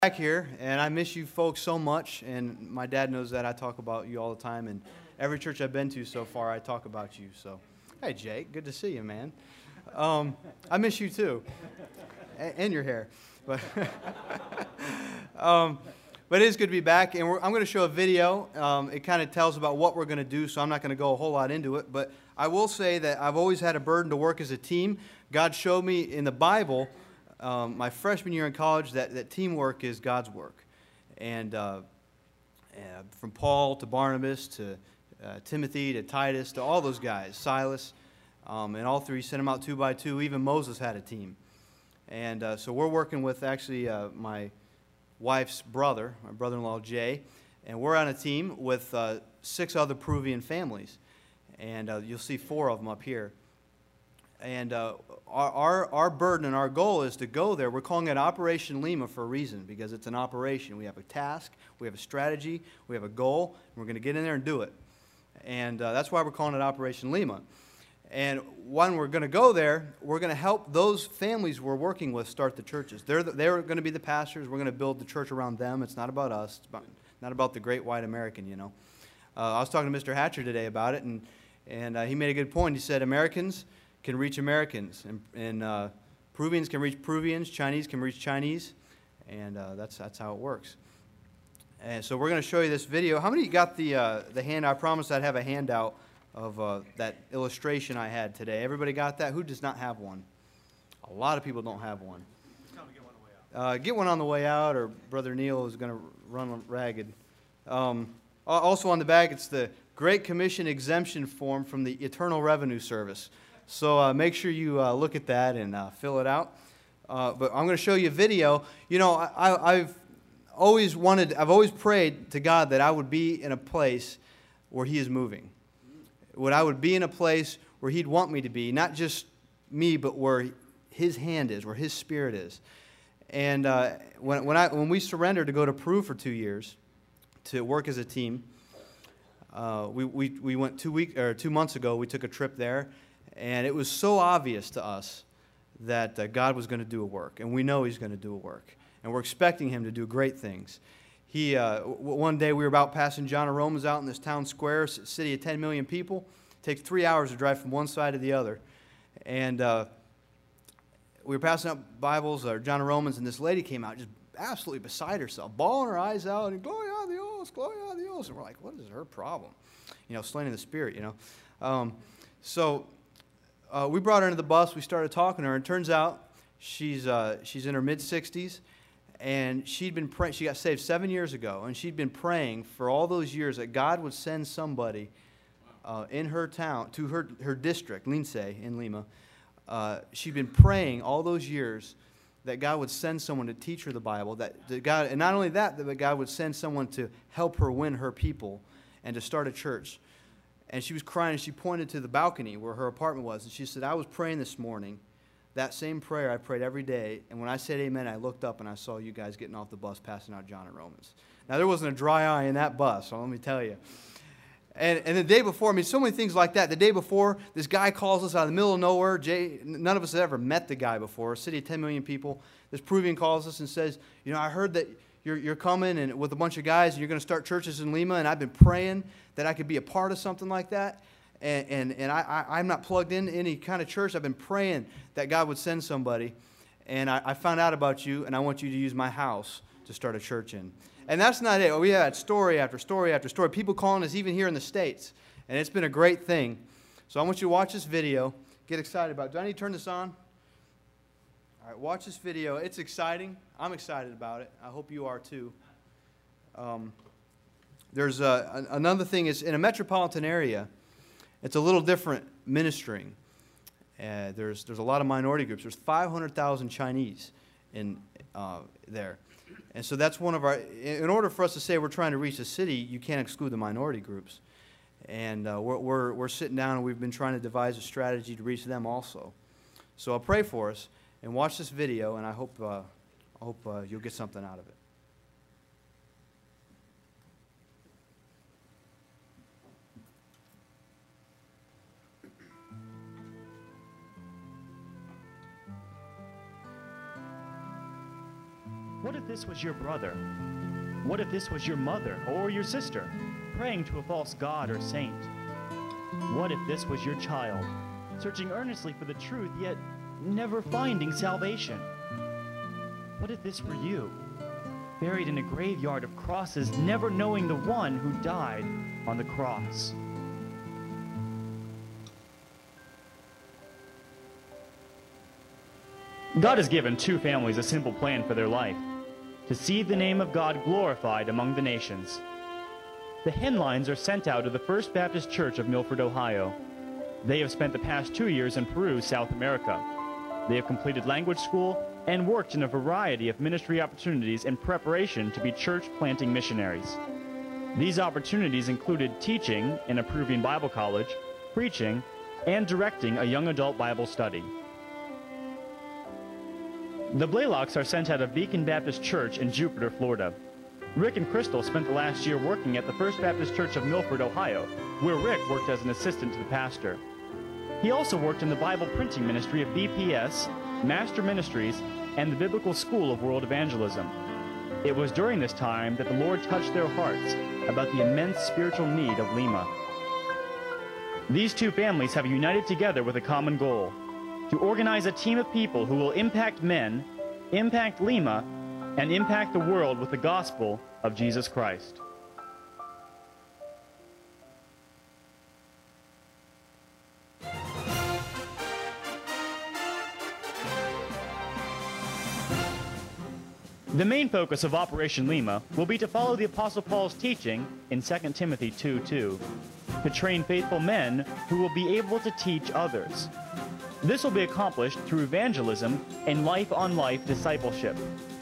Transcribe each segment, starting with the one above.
Back here, and I miss you folks so much, and my dad knows that. I talk about you all the time, and every church I've been to so far, I talk about you. So, hey, Jake, good to see you, man. I miss you too, and your hair. But, but it is good to be back, and I'm going to show a video. It kind of tells about what we're going to do, so I'm not going to go a whole lot into it. But I will say that I've always had a burden to work as a team. God showed me in the Bible my freshman year in college that teamwork is God's work. And from Paul to Barnabas to Timothy to Titus to all those guys, Silas, and all three sent them out 2 by 2. Even Moses had a team. And so we're working with actually my wife's brother, my brother-in-law Jay, and we're on a team with 6 other Peruvian families. And you'll see 4 of them up here. And our burden and our goal is to go there. We're calling it Operation Lima for a reason, because it's an operation. We have a task, we have a strategy, we have a goal, and we're going to get in there and do it. And that's why we're calling it Operation Lima. And when we're going to go there, we're going to help those families we're working with start the churches. They're going to be the pastors. We're going to build the church around them. It's not about us. It's not about the great white American, you know. I was talking to Mr. Hatcher today about it, and he made a good point. He said Americans can reach Americans, and Peruvians can reach Peruvians, Chinese can reach Chinese, and that's how it works. And so we're going to show you this video. How many of you got the hand? I promised I'd have a handout of that illustration I had today. Everybody got that? Who does not have one? A lot of people don't have one. Get one on the way out, or Brother Neil is going to run ragged. Also on the back, it's the Great Commission exemption form from the Internal Revenue Service. So make sure you look at that and fill it out. But I'm going to show you a video. You know, I've always prayed to God that I would be in a place where He is moving. I would be in a place where He'd want me to be, not just me, but where His hand is, where His Spirit is. And when we surrendered to go to Peru for 2 years to work as a team, we went 2 months ago. We took a trip there. And it was so obvious to us that God was going to do a work, and we know He's going to do a work, and we're expecting Him to do great things. One day we were about passing John of Romans out in this town square, city of 10 million people. It takes 3 hours to drive from one side to the other, and we were passing up Bibles or John of Romans, and this lady came out just absolutely beside herself, bawling her eyes out, and Gloria a Dios, Gloria a Dios, and we're like, what is her problem? You know, slain in the Spirit, you know. We brought her into the bus. We started talking to her, and it turns out she's in her mid-60s, and she'd been praying. She got saved 7 years ago, and she'd been praying for all those years that God would send somebody in her town, to her district, Lince, in Lima. She'd been praying all those years that God would send someone to teach her the Bible, that God, and not only that, but God would send someone to help her win her people and to start a church. And she was crying, and she pointed to the balcony where her apartment was. And she said, I was praying this morning, that same prayer I prayed every day. And when I said amen, I looked up and I saw you guys getting off the bus, passing out John and Romans. Now, there wasn't a dry eye in that bus, so let me tell you. And the day before, I mean, so many things like that. The day before, this guy calls us out of the middle of nowhere. None of us had ever met the guy before. A city of 10 million people. This Peruvian calls us and says, you know, I heard that you're coming and with a bunch of guys, and you're going to start churches in Lima, and I've been praying that I could be a part of something like that. And I'm not plugged into any kind of church. I've been praying that God would send somebody. And I found out about you, and I want you to use my house to start a church in. And that's not it. We had story after story after story. People calling us even here in the States. And it's been a great thing. So I want you to watch this video. Get excited about it. Do I need to turn this on? All right, watch this video. It's exciting. I'm excited about it. I hope you are too. There's another thing is in a metropolitan area, it's a little different ministering. There's a lot of minority groups. There's 500,000 Chinese in there. And so that's one of our, in order for us to say we're trying to reach the city, you can't exclude the minority groups. And we're sitting down and we've been trying to devise a strategy to reach them also. So I'll pray for us and watch this video, and I hope you'll get something out of it. What if this was your brother? What if this was your mother or your sister, praying to a false god or saint? What if this was your child, searching earnestly for the truth, yet never finding salvation? What if this were you, buried in a graveyard of crosses, never knowing the one who died on the cross? God has given two families a simple plan for their life: to see the name of God glorified among the nations. The Henlines are sent out to the First Baptist Church of Milford, Ohio. They have spent the past 2 years in Peru, South America. They have completed language school and worked in a variety of ministry opportunities in preparation to be church-planting missionaries. These opportunities included teaching in a Peruvian Bible college, preaching, and directing a young adult Bible study. The Blaylocks are sent out of Beacon Baptist Church in Jupiter, Florida. Rick and Crystal spent the last year working at the First Baptist Church of Milford, Ohio, where Rick worked as an assistant to the pastor. He also worked in the Bible printing ministry of BPS, Master Ministries, and the Biblical School of World Evangelism. It was during this time that the Lord touched their hearts about the immense spiritual need of Lima. These two families have united together with a common goal: to organize a team of people who will impact men, impact Lima, and impact the world with the gospel of Jesus Christ. The main focus of Operation Lima will be to follow the Apostle Paul's teaching in 2 Timothy 2:2, to train faithful men who will be able to teach others. This will be accomplished through evangelism and life-on-life discipleship.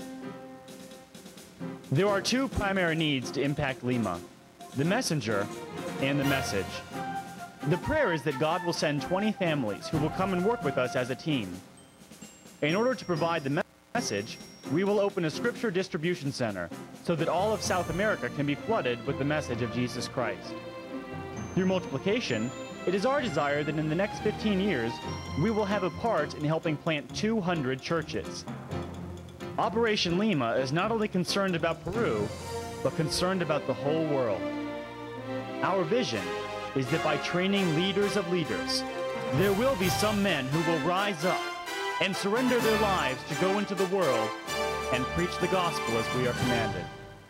There are two primary needs to impact Lima: the messenger and the message. The prayer is that God will send 20 families who will come and work with us as a team. In order to provide the message, we will open a scripture distribution center so that all of South America can be flooded with the message of Jesus Christ. Through multiplication, it is our desire that in the next 15 years, we will have a part in helping plant 200 churches. Operation Lima is not only concerned about Peru, but concerned about the whole world. Our vision is that by training leaders of leaders, there will be some men who will rise up and surrender their lives to go into the world and preach the gospel as we are commanded.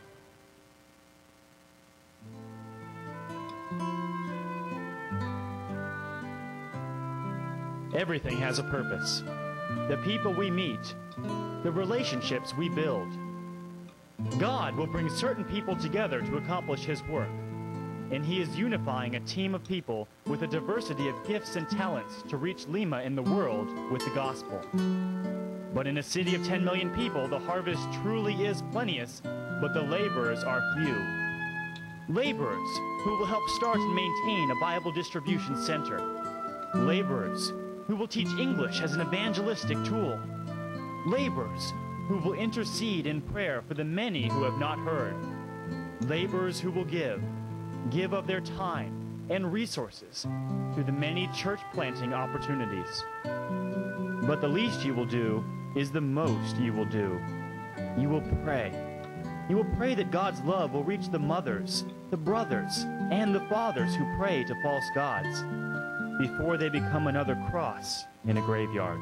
Everything has a purpose. The people we meet, the relationships we build. God will bring certain people together to accomplish His work, and He is unifying a team of people with a diversity of gifts and talents to reach Lima in the world with the gospel. But in a city of 10 million people, the harvest truly is plenteous, but the laborers are few. Laborers who will help start and maintain a Bible distribution center. Laborers who will teach English as an evangelistic tool. Laborers who will intercede in prayer for the many who have not heard. Laborers who will give of their time and resources to the many church planting opportunities. But the least you will do is the most you will do. You will pray. You will pray that God's love will reach the mothers, the brothers, and the fathers who pray to false gods before they become another cross in a graveyard.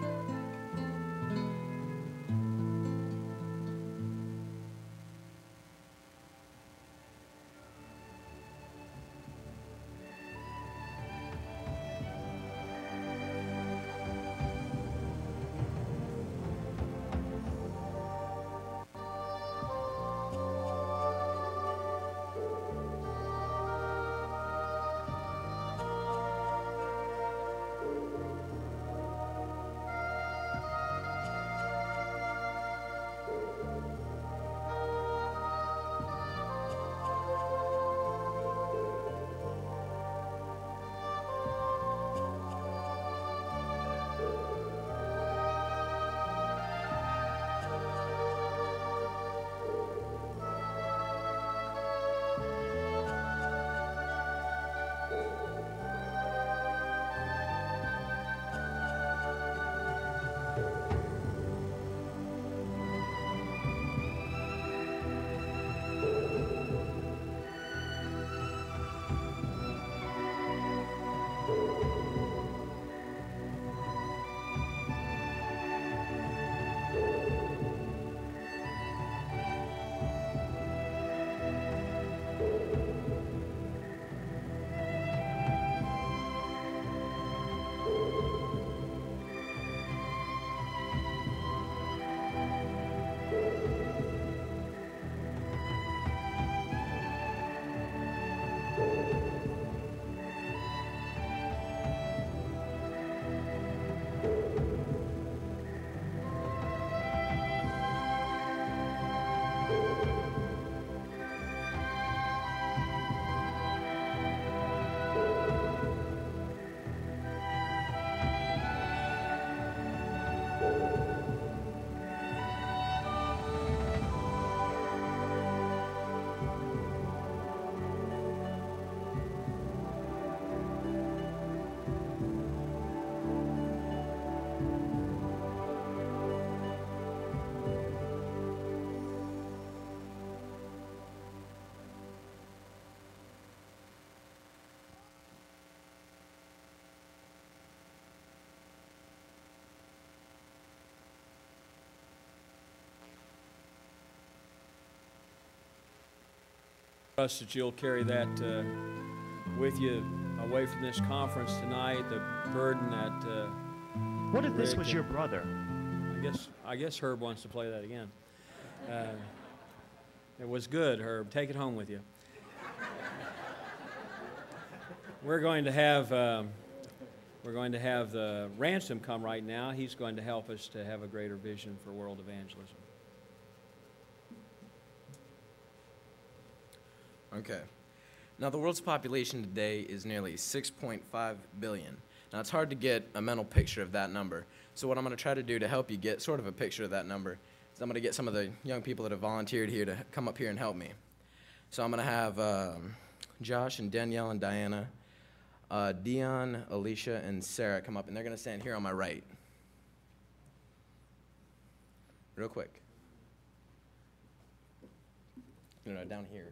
Trust that you'll carry that with you away from this conference tonight, the burden that What if this Rick was your brother? I guess Herb wants to play that again. It was good, Herb. Take it home with you. We're going to have the Ransom come right now. He's going to help us to have a greater vision for world evangelism. Okay. Now, the world's population today is nearly 6.5 billion. Now, it's hard to get a mental picture of that number. So what I'm going to try to do to help you get sort of a picture of that number is I'm going to get some of the young people that have volunteered here to come up here and help me. So I'm going to have Josh and Danielle and Diana, Dion, Alicia, and Sarah come up, and they're going to stand here on my right. Real quick. No, down here.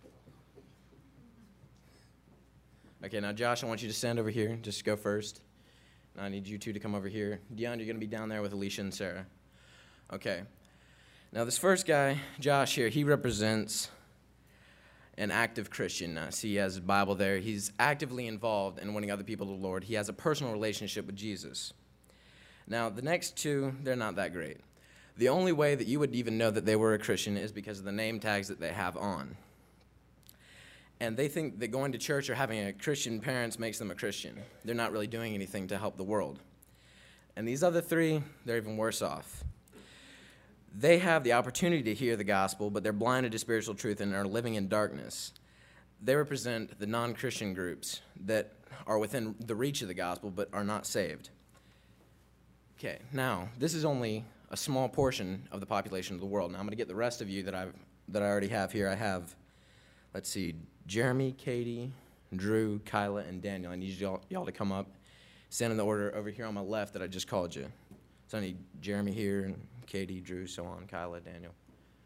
Okay, now Josh, I want you to stand over here. Just go first. Now I need you two to come over here. Dion, you're going to be down there with Alicia and Sarah. Okay. Now this first guy, Josh here, he represents an active Christian. See, he has his Bible there. He's actively involved in winning other people to the Lord. He has a personal relationship with Jesus. Now, the next two, they're not that great. The only way that you would even know that they were a Christian is because of the name tags that they have on. And they think that going to church or having a Christian parents makes them a Christian. They're not really doing anything to help the world. And these other three, they're even worse off. They have the opportunity to hear the gospel, but they're blinded to spiritual truth and are living in darkness. They represent the non-Christian groups that are within the reach of the gospel but are not saved. Okay, now, this is only a small portion of the population of the world. Now, I'm going to get the rest of you that I already have here. I have, let's see, Jeremy, Katie, Drew, Kyla, and Daniel. I need y'all to come up. Stand in the order over here on my left that I just called you. So I need Jeremy here, and Katie, Drew, so on, Kyla, Daniel.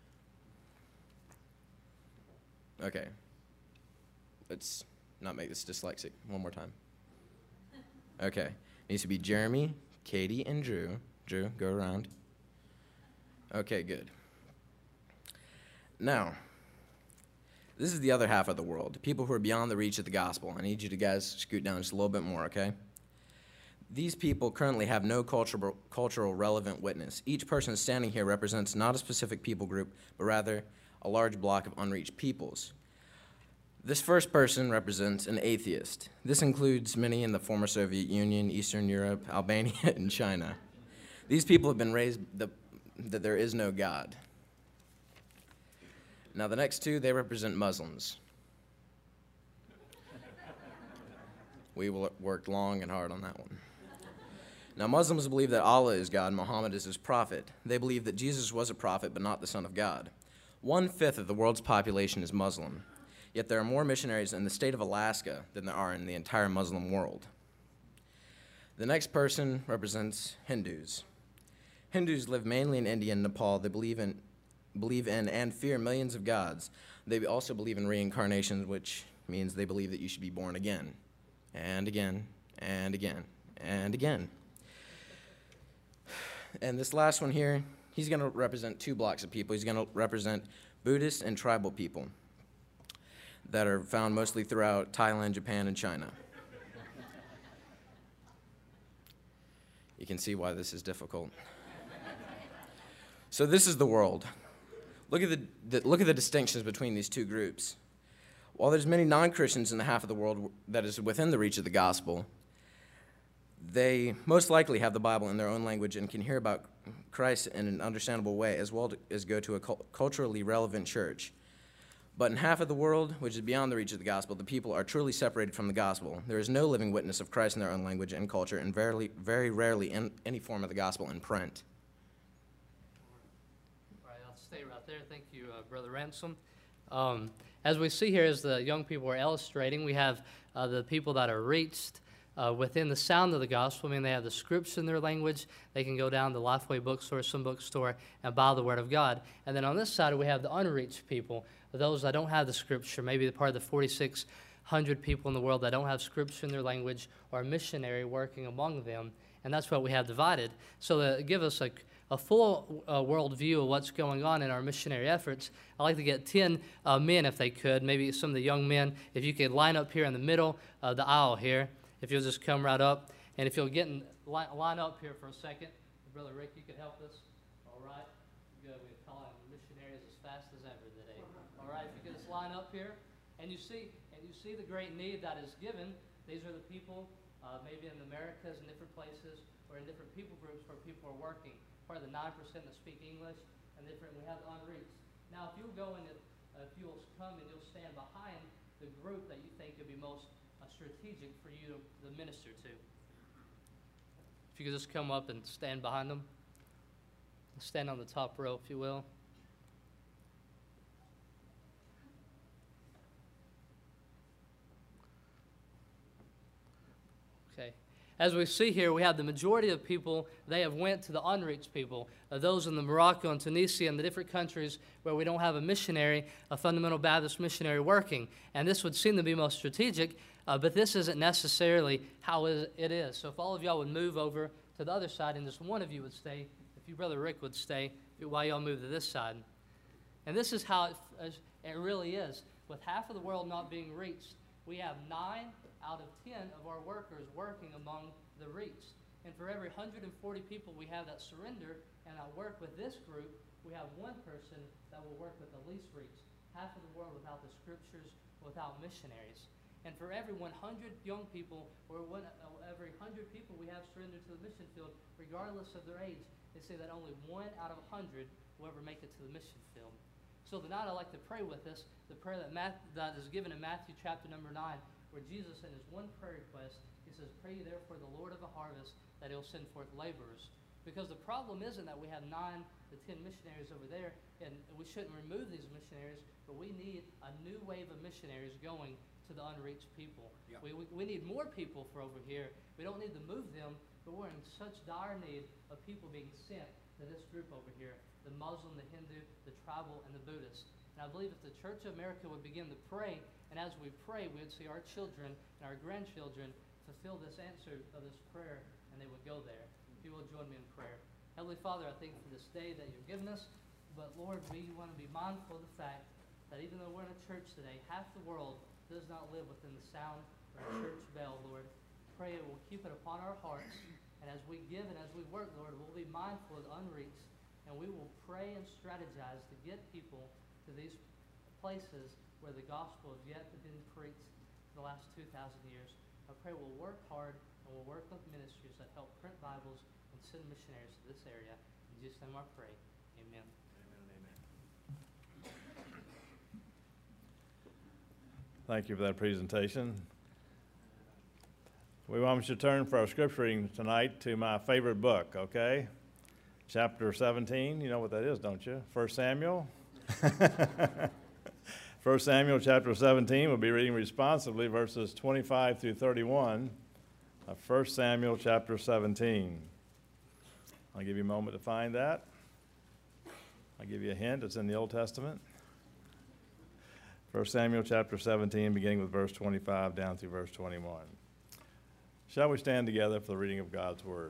Okay. Let's not make this dyslexic. One more time. Okay. It needs to be Jeremy, Katie, and Drew. Drew, go around. Okay, good. Now, this is the other half of the world, people who are beyond the reach of the gospel. I need you to guys scoot down just a little bit more, okay? These people currently have no cultural relevant witness. Each person standing here represents not a specific people group, but rather a large block of unreached peoples. This first person represents an atheist. This includes many in the former Soviet Union, Eastern Europe, Albania, and China. These people have been raised that there is no God. Now, the next two, they represent Muslims. We worked long and hard on that one. Now, Muslims believe that Allah is God and Muhammad is his prophet. They believe that Jesus was a prophet, but not the Son of God. 1/5 of the world's population is Muslim, yet there are more missionaries in the state of Alaska than there are in the entire Muslim world. The next person represents Hindus. Hindus live mainly in India and Nepal. They believe in and fear millions of gods. They also believe in reincarnation, which means they believe that you should be born again, and again, and again, and again. And this last one here, he's going to represent two blocks of people. He's going to represent Buddhist and tribal people that are found mostly throughout Thailand, Japan, and China. You can see why this is difficult. So this is the world. Look at the distinctions between these two groups. While there's many non-Christians in the half of the world that is within the reach of the gospel, they most likely have the Bible in their own language and can hear about Christ in an understandable way, as well as go to a culturally relevant church. But in half of the world, which is beyond the reach of the gospel, the people are truly separated from the gospel. There is no living witness of Christ in their own language and culture, and very rarely in any form of the gospel in print. Stay right there. Thank you, Brother Ransom. As we see here, as the young people are illustrating, we have the people that are reached within the sound of the gospel. I mean, they have the scripts in their language. They can go down to Lifeway bookstore, some bookstore, and buy the Word of God. And then on this side, we have the unreached people, those that don't have the scripture, maybe part of the 4,600 people in the world that don't have scripture in their language or a missionary working among them. And that's what we have divided. So to give us a full world view of what's going on in our missionary efforts, I'd like to get 10 men, if they could, maybe some of the young men, if you could line up here in the middle of the aisle here, if you'll just come right up, and if you'll get line up here for a second. Brother Rick, you could help us? All right. Good. We're calling missionaries as fast as ever today. All right, if you could just line up here, and you see the great need that is given. These are the people, maybe in the Americas and different places, or in different people groups where people are working. Part of the 9% that speak English, and different. We have the unreached. Now, if you'll go and if you'll come and you'll stand behind the group that you think would be most strategic for you to minister to. If you could just come up and stand behind them. Stand on the top row, if you will. Okay. As we see here, we have the majority of people, they have went to the unreached people, those in the Morocco and Tunisia and the different countries where we don't have a missionary, a fundamental Baptist missionary working. And this would seem to be most strategic, but this isn't necessarily how it is. So if all of y'all would move over to the other side and just one of you would stay, if you, Brother Rick, would stay while y'all move to this side. And this is how it really is. With half of the world not being reached, we have 9 out of 10 of our workers working among the reached. And for every 140 people we have that surrender and that work with this group, we have one person that will work with the least reached. Half of the world without the scriptures, without missionaries. And for every 100 young people, or every 100 people we have surrendered to the mission field, regardless of their age, they say that only 1 out of 100 will ever make it to the mission field. So tonight I'd like to pray with us the prayer that is given in Matthew chapter number 9, where Jesus, in his one prayer request, he says, "Pray ye therefore the Lord of the harvest, that he'll send forth laborers." Because the problem isn't that we have 9 to 10 missionaries over there, and we shouldn't remove these missionaries, but we need a new wave of missionaries going to the unreached people. Yep. We need more people for over here. We don't need to move them, but we're in such dire need of people being sent to this group over here, the Muslim, the Hindu, the tribal, and the Buddhist. And I believe if the Church of America would begin to pray, and as we pray, we would see our children and our grandchildren fulfill this answer of this prayer, and they would go there. If you will join me in prayer. Heavenly Father, I thank you for this day that you've given us, but Lord, we want to be mindful of the fact that even though we're in a church today, half the world does not live within the sound of a church bell, Lord. Pray it will keep it upon our hearts, and as we give and as we work, Lord, we'll be mindful of the unreached, and we will pray and strategize to get people to these places where the gospel has yet to be preached in the last 2,000 years. I pray we'll work hard and we'll work with ministries that help print Bibles and send missionaries to this area. In Jesus' name I pray. Amen. Amen and amen. Thank you for that presentation. We want you to turn for our scripture reading tonight to my favorite book, okay? Chapter 17, you know what that is, don't you? 1 Samuel. 1 Samuel chapter 17, we'll be reading responsively verses 25 through 31 of 1 Samuel chapter 17. I'll give you a moment to find that. I'll give you a hint, it's in the Old Testament. 1 Samuel chapter 17, beginning with verse 25 down through verse 21. Shall we stand together for the reading of God's word?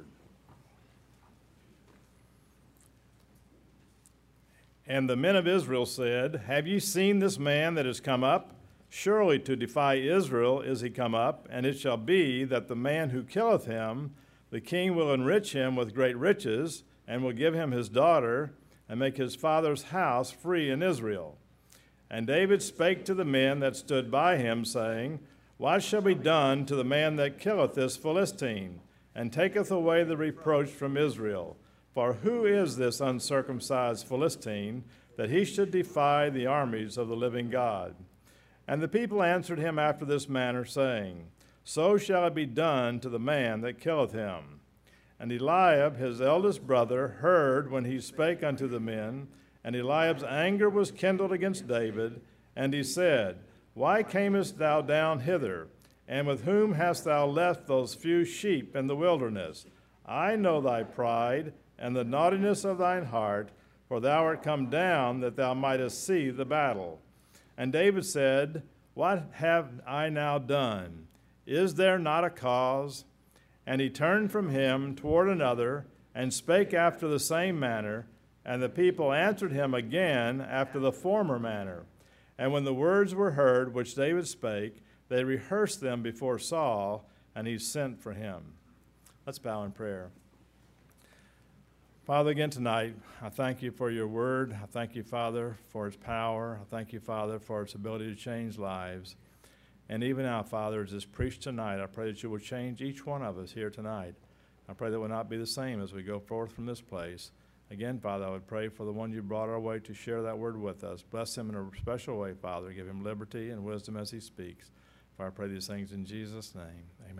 And the men of Israel said, Have ye seen this man that is come up? Surely to defy Israel is he come up, and it shall be that the man who killeth him, the king will enrich him with great riches, and will give him his daughter, and make his father's house free in Israel. And David spake to the men that stood by him, saying, What shall be done to the man that killeth this Philistine, and taketh away the reproach from Israel? For who is this uncircumcised Philistine, that he should defy the armies of the living God? And the people answered him after this manner, saying, So shall it be done to the man that killeth him. And Eliab, his eldest brother, heard when he spake unto the men, and Eliab's anger was kindled against David, and he said, Why camest thou down hither? And with whom hast thou left those few sheep in the wilderness? I know thy pride, and the naughtiness of thine heart, for thou art come down that thou mightest see the battle. And David said, What have I now done? Is there not a cause? And he turned from him toward another, and spake after the same manner. And the people answered him again after the former manner. And when the words were heard which David spake, they rehearsed them before Saul, and he sent for him. Let's bow in prayer. Father, again tonight, I thank you for your word. I thank you, Father, for its power. I thank you, Father, for its ability to change lives. And even now, Father, as it's preached tonight, I pray that you will change each one of us here tonight. I pray that it will not be the same as we go forth from this place. Again, Father, I would pray for the one you brought our way to share that word with us. Bless him in a special way, Father. Give him liberty and wisdom as he speaks. For I pray these things in Jesus' name. Amen.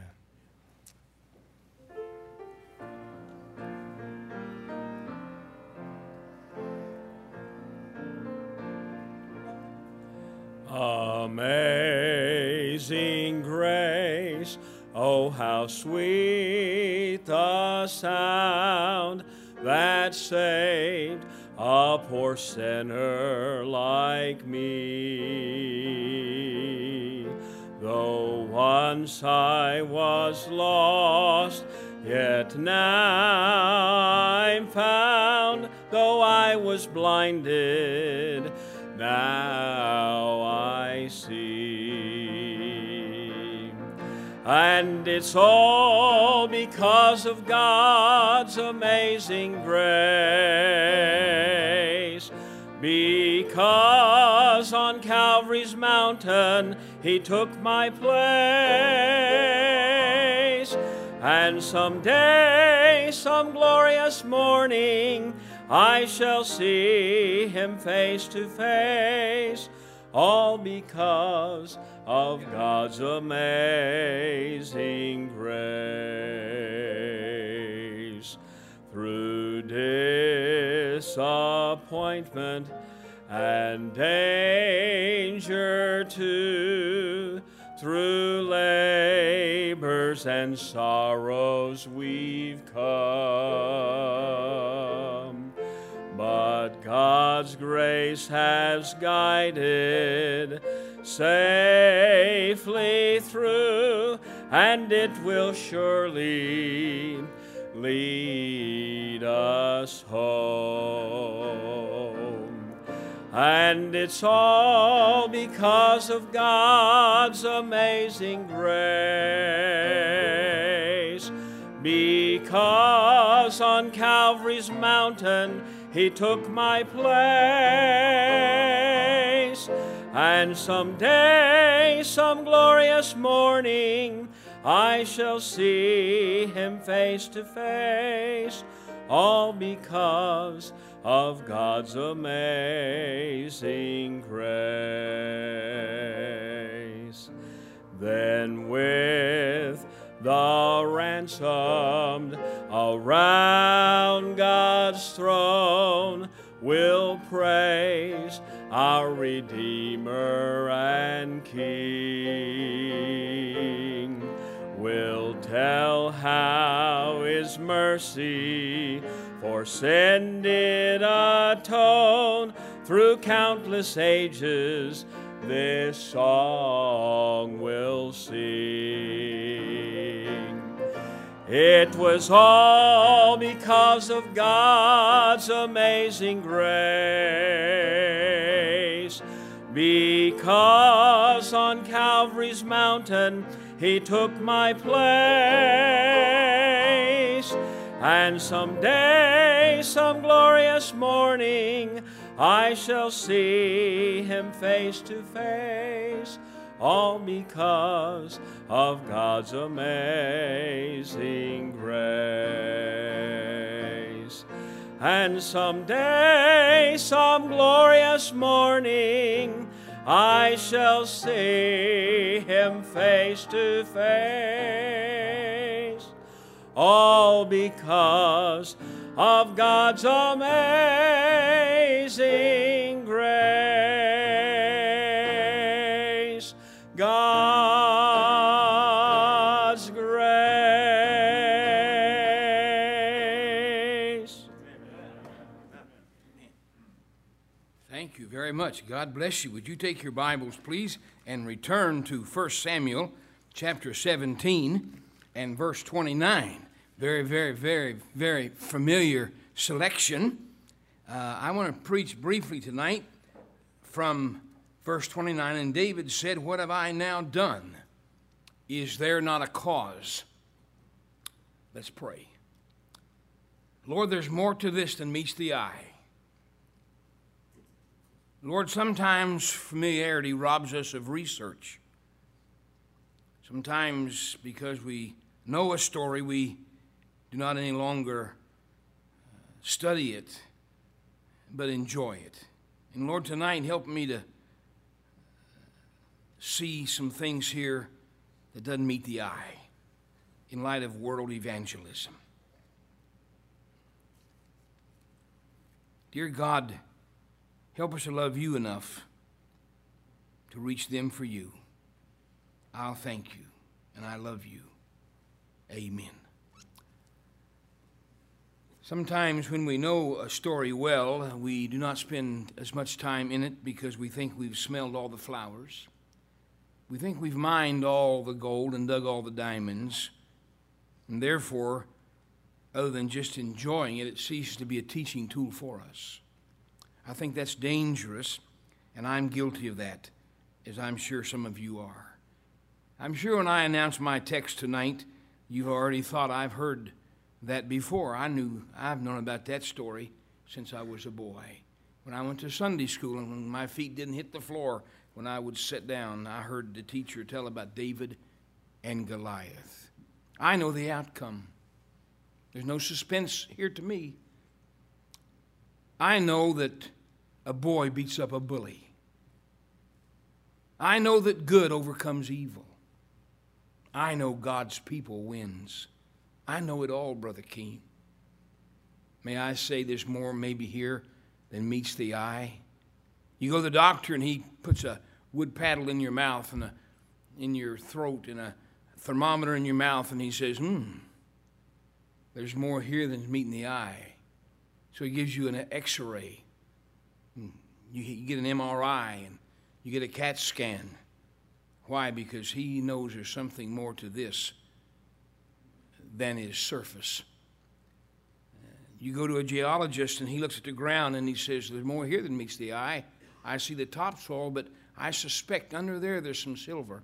Amazing grace, oh how sweet the sound that saved a poor sinner like me. Though once I was lost, yet now I'm found. Though I was blinded, now I see. And it's all because of God's amazing grace. Because on Calvary's mountain he took my place. And someday, some glorious morning, I shall see him face to face, all because of God's amazing grace. Through disappointment and danger too, through labors and sorrows we've come. But God's grace has guided safely through, and it will surely lead us home. And it's all because of God's amazing grace. Because on Calvary's mountain he took my place. And someday, some glorious morning, I shall see him face to face, all because of God's amazing grace. Then with the ransomed around God's throne will praise our Redeemer and King. Will tell how his mercy for sin did atone. Through countless ages this song will sing. It was all because of God's amazing grace. Because on Calvary's mountain he took my place. And someday, some glorious morning, I shall see him face to face, all because of God's amazing grace. And someday, some glorious morning, I shall see him face to face, all because of God's amazing grace. God's grace. Thank you very much. God bless you. Would you take your Bibles, please, and return to 1 Samuel chapter 17 and verse 29. Very, very, very, very familiar selection. I want to preach briefly tonight from verse 29. And David said, "What have I now done? Is there not a cause?" Let's pray. Lord, there's more to this than meets the eye. Lord, sometimes familiarity robs us of research. Sometimes because we know a story, we do not any longer study it, but enjoy it. And Lord, tonight help me to see some things here that doesn't meet the eye in light of world evangelism. Dear God, help us to love you enough to reach them for you. I'll thank you, and I love you. Amen. Sometimes when we know a story well, we do not spend as much time in it because we think we've smelled all the flowers. We think we've mined all the gold and dug all the diamonds, and therefore, other than just enjoying it, it ceases to be a teaching tool for us. I think that's dangerous, and I'm guilty of that, as I'm sure some of you are. I'm sure when I announce my text tonight, you've already thought I've heard that before. I've known about that story since I was a boy. When I went to Sunday school and when my feet didn't hit the floor when I would sit down, I heard the teacher tell about David and Goliath. I know the outcome. There's no suspense here to me. I know that a boy beats up a bully. I know that good overcomes evil. I know God's people wins. I know it all, Brother Keene. May I say there's more maybe here than meets the eye? You go to the doctor and he puts a wood paddle in your mouth and in your throat and a thermometer in your mouth, and he says, there's more here than meeting the eye. So he gives you an x-ray. You get an MRI and you get a CAT scan. Why? Because he knows there's something more to this than is surface. You go to a geologist and he looks at the ground and he says, there's more here than meets the eye. I see the topsoil, but I suspect under there's some silver.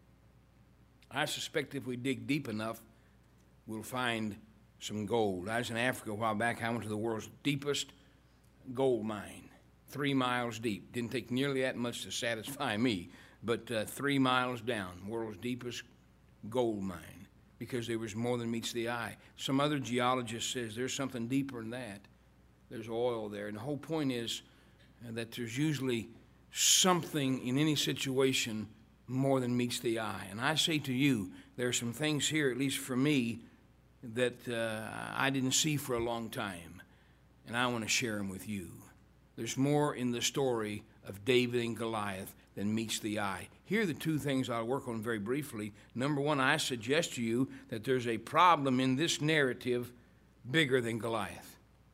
I suspect if we dig deep enough, we'll find some gold. I was in Africa a while back. I went to the world's deepest gold mine, 3 miles deep. Didn't take nearly that much to satisfy me, but 3 miles down, world's deepest gold mine, because there was more than meets the eye. Some other geologist says there's something deeper than that. There's oil there. And the whole point is that there's usually something in any situation more than meets the eye. And I say to you, there are some things here, at least for me, that I didn't see for a long time, and I want to share them with you. There's more in the story of David and Goliath than meets the eye. Here are the two things I'll work on very briefly. Number one, I suggest to you that there's a problem in this narrative bigger than Goliath.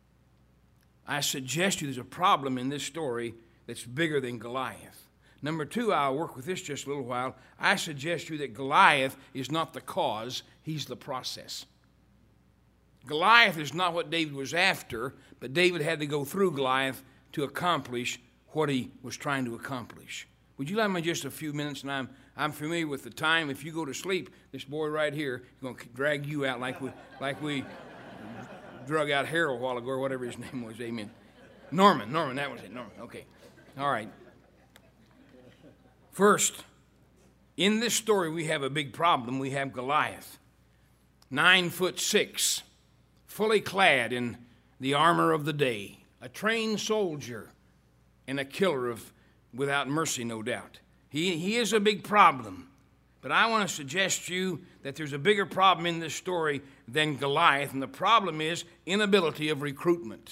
I suggest to you there's a problem in this story that's bigger than Goliath. Number two, I'll work with this just a little while. I suggest to you that Goliath is not the cause, he's the process. Goliath is not what David was after, but David had to go through Goliath to accomplish what he was trying to accomplish. Would you allow me just a few minutes? And I'm familiar with the time. If you go to sleep, this boy right here is going to drag you out like we drug out Harold a while ago, or whatever his name was. Amen. Norman, that was it. Norman. Okay. All right. First, in this story, we have a big problem. We have Goliath, 9'6", fully clad in the armor of the day, a trained soldier and a killer without mercy, no doubt. He is a big problem, but I want to suggest to you that there's a bigger problem in this story than Goliath, and the problem is inability of recruitment.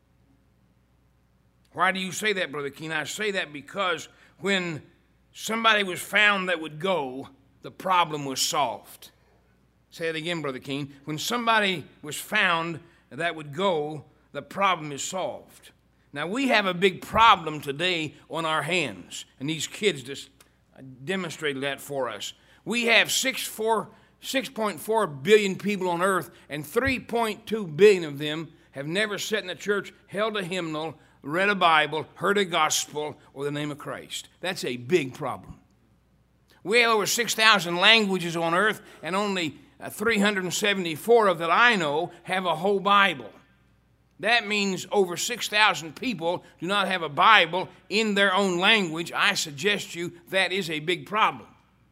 Why do you say that, Brother Keene? I say that because when somebody was found that would go, the problem was solved. Say it again, Brother Keene. When somebody was found that would go, the problem is solved. Now, we have a big problem today on our hands, and these kids just demonstrated that for us. We have 6'4", 6.4 billion people on earth, and 3.2 billion of them have never sat in a church, held a hymnal, read a Bible, heard a gospel, or the name of Christ. That's a big problem. We have over 6,000 languages on earth, and only 374 of that I know have a whole Bible. That means over 6,000 people do not have a Bible in their own language. I suggest you that is a big problem.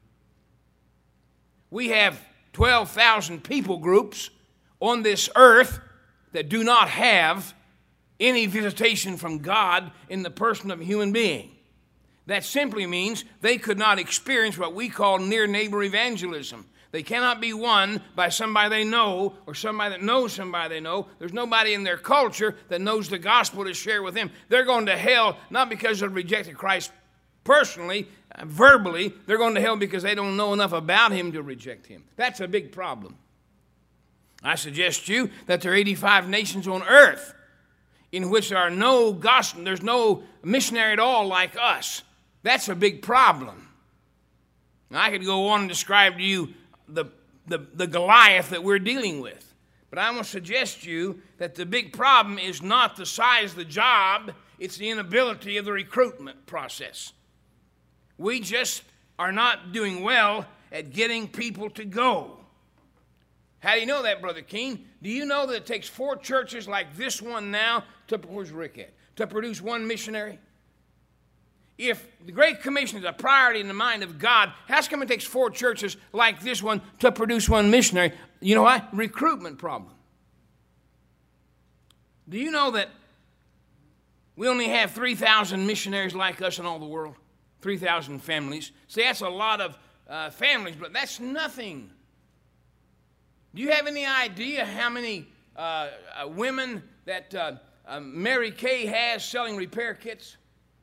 We have 12,000 people groups on this earth that do not have any visitation from God in the person of a human being. That simply means they could not experience what we call near neighbor evangelism. They cannot be won by somebody they know or somebody that knows somebody they know. There's nobody in their culture that knows the gospel to share with them. They're going to hell not because they've rejected Christ personally, verbally. They're going to hell because they don't know enough about him to reject him. That's a big problem. I suggest to you that there are 85 nations on earth in which there are no gospel, there's no missionary at all like us. That's a big problem. Now, I could go on and describe to you the Goliath that we're dealing with. But I want to suggest to you that the big problem is not the size of the job, it's the inability of the recruitment process. We just are not doing well at getting people to go. How do you know that, Brother Keene? Do you know that it takes 4 churches like this one now where's Rick at? To produce one missionary? If the Great Commission is a priority in the mind of God, how come it takes 4 churches like this one to produce one missionary? You know why? Recruitment problem. Do you know that we only have 3,000 missionaries like us in all the world? 3,000 families. See, that's a lot of families, but that's nothing. Do you have any idea how many women that Mary Kay has selling repair kits?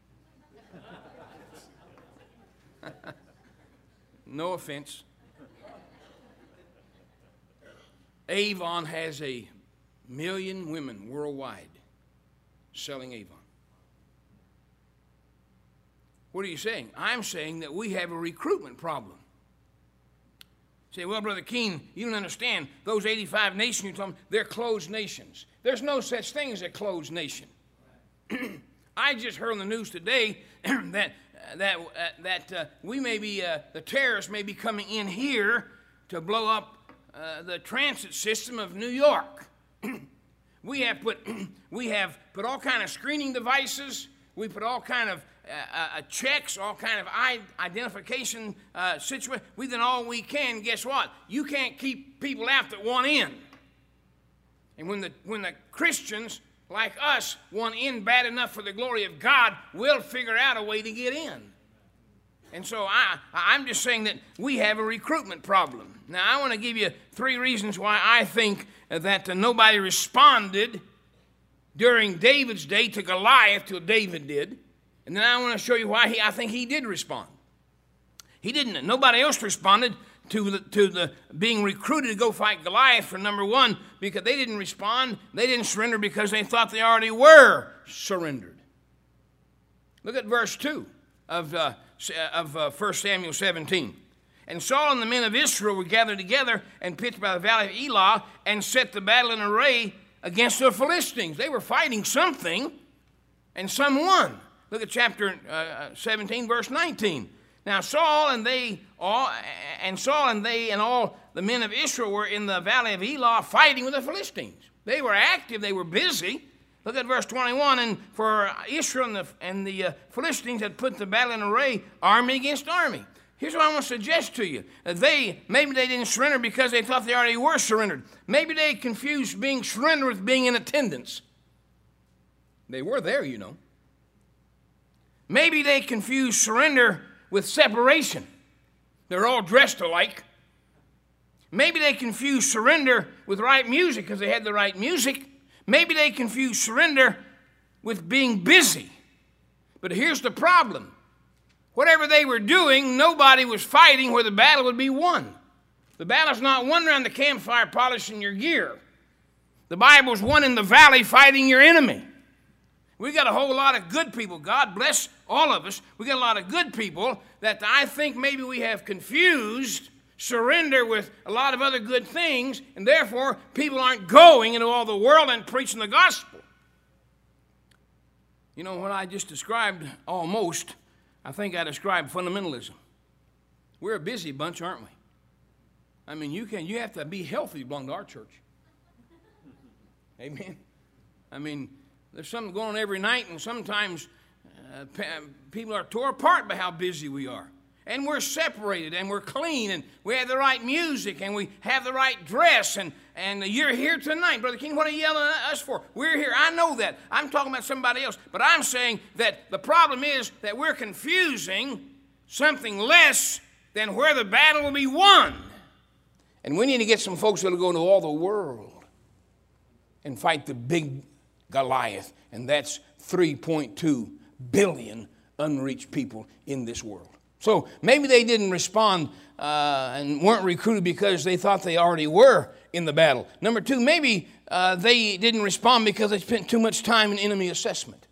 No offense. Avon has 1 million women worldwide selling Avon. What are you saying? I'm saying that we have a recruitment problem. Say, well, Brother Keene, you don't understand. Those 85 nations you're talking about, they're closed nations. There's no such thing as a closed nation. I just heard on the news today that we may be, the terrorists may be coming in here to blow up the transit system of New York. We have put all kind of screening devices. We put all kind of checks, all kind of identification situation. We've done all we can. Guess what? You can't keep people out that want in. And when the Christians like us want in bad enough for the glory of God, we'll figure out a way to get in. And so I'm just saying that we have a recruitment problem. Now, I want to give you 3 reasons why I think that nobody responded during David's day to Goliath till David did. And then I want to show you why I think he did respond. He didn't. Nobody else responded to the being recruited to go fight Goliath for number 1 because they didn't respond. They didn't surrender because they thought they already were surrendered. Look at verse 2 of 1 Samuel 17. And Saul and the men of Israel were gathered together and pitched by the valley of Elah and set the battle in array against the Philistines. They were fighting something and someone. Look at chapter 17, verse 19. Now Saul and all the men of Israel were in the valley of Elah fighting with the Philistines. They were active. They were busy. Look at verse 21. And for Israel and the Philistines had put the battle in array, army against army. Here's what I want to suggest to you. Maybe they didn't surrender because they thought they already were surrendered. Maybe they confused being surrendered with being in attendance. They were there, you know. Maybe they confused surrender with separation. They're all dressed alike. Maybe they confused surrender with right music because they had the right music. Maybe they confused surrender with being busy. But here's the problem. Whatever they were doing, nobody was fighting where the battle would be won. The battle's not won around the campfire polishing your gear. The Bible's won in the valley fighting your enemy. We got a whole lot of good people. God bless all of us. We got a lot of good people that I think maybe we have confused surrender with a lot of other good things, and therefore people aren't going into all the world and preaching the gospel. You know what I just described almost, I think I described fundamentalism. We're a busy bunch, aren't we? I mean, you have to be healthy to belong to our church. Amen. I mean, there's something going on every night, and sometimes people are torn apart by how busy we are. And we're separated, and we're clean, and we have the right music, and we have the right dress, and you're here tonight. Brother King, what are you yelling at us for? We're here. I know that. I'm talking about somebody else. But I'm saying that the problem is that we're confusing something less than where the battle will be won. And we need to get some folks that will go into all the world and fight the big Goliath, and that's 3.2 billion unreached people in this world. So maybe they didn't respond and weren't recruited because they thought they already were in the battle. Number two, maybe they didn't respond because they spent too much time in enemy assessment.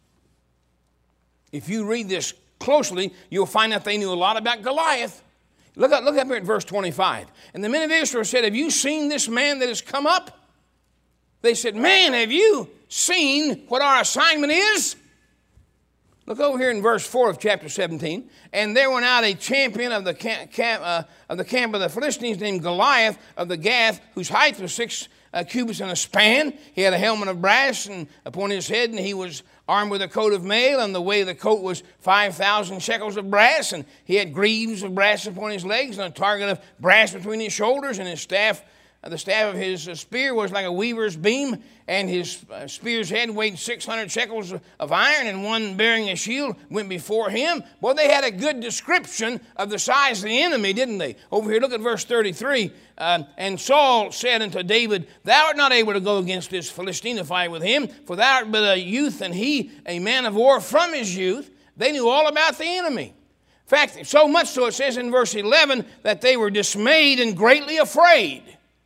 If you read this closely, you'll find out they knew a lot about Goliath. Look up here at verse 25. And the men of Israel said, have you seen this man that has come up? They said, man, have you seen what our assignment is? Look over here in verse 4 of chapter 17. And there went out a champion of the camp of the Philistines named Goliath of the Gath, whose height was 6 cubits and a span. He had a helmet of brass upon his head, and he was armed with a coat of mail, and the weight of the coat was 5,000 shekels of brass, and he had greaves of brass upon his legs, and a target of brass between his shoulders, and his staff, the staff of his spear was like a weaver's beam, and his spear's head weighed 600 shekels of iron, and one bearing a shield went before him. Well, they had a good description of the size of the enemy, didn't they? Over here, look at verse 33. And Saul said unto David, thou art not able to go against this Philistine to fight with him, for thou art but a youth, and he a man of war from his youth. They knew all about the enemy. In fact, so much so it says in verse 11 that they were dismayed and greatly afraid.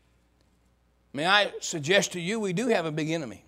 May I suggest to you, we do have a big enemy.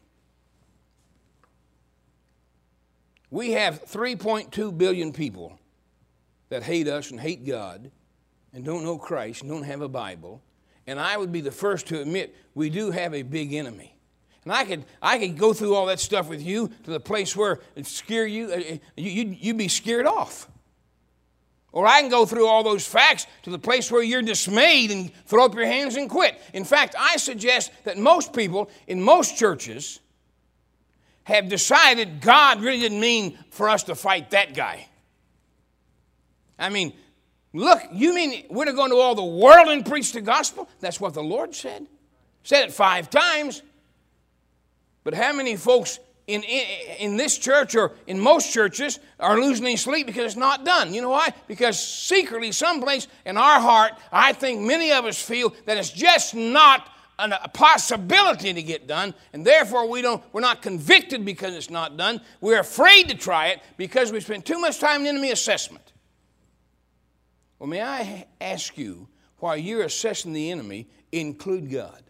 We have 3.2 billion people that hate us and hate God and don't know Christ and don't have a Bible. And I would be the first to admit we do have a big enemy. And I could go through all that stuff with you to the place where it scare you, you'd be scared off. Or I can go through all those facts to the place where you're dismayed and throw up your hands and quit. In fact, I suggest that most people in most churches have decided God really didn't mean for us to fight that guy. I mean, look, you mean we're to go into all the world and preach the gospel? That's what the Lord said. Said it 5 times. But how many folks in this church or in most churches are losing their sleep because it's not done? You know why? Because secretly, someplace in our heart, I think many of us feel that it's just not a possibility to get done, and therefore we're not convicted because it's not done. We're afraid to try it because we spend too much time in enemy assessment. Well, may I ask you, while you're assessing the enemy, include God?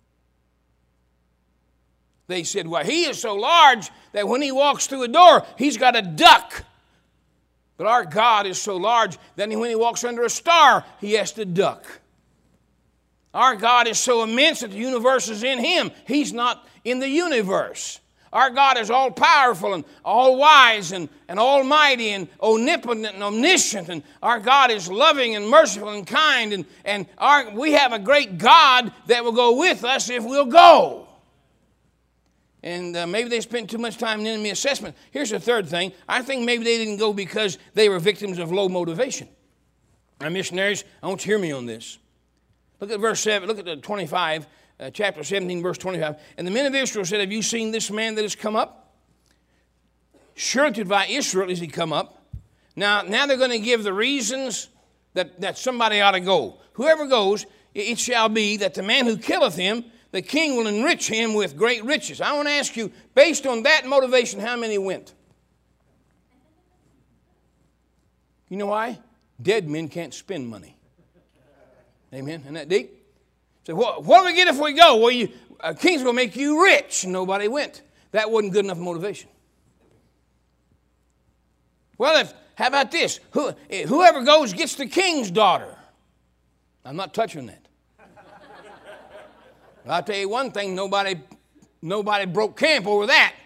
They said, well, he is so large that when he walks through a door, he's got to duck. But our God is so large that when he walks under a star, he has to duck. Our God is so immense that the universe is in him. He's not in the universe. Our God is all-powerful and all-wise and almighty and omnipotent and omniscient. And our God is loving and merciful and kind. And we have a great God that will go with us if we'll go. And maybe they spent too much time in enemy assessment. Here's the third thing. I think maybe they didn't go because they were victims of low motivation. Now, missionaries, I want you to hear me on this. Look at verse 7. Look at the 25, chapter 17, verse 25. And the men of Israel said, have you seen this man that has come up? Surely to divide Israel is he come up. Now they're going to give the reasons that somebody ought to go. Whoever goes, it shall be that the man who killeth him, the king will enrich him with great riches. I want to ask you, based on that motivation, how many went? You know why? Dead men can't spend money. Amen? Isn't that deep? So what do we get if we go? Well, a king's going to make you rich. And nobody went. That wasn't good enough motivation. Well, how about this? Whoever goes gets the king's daughter. I'm not touching that. But I'll tell you one thing, nobody broke camp over that.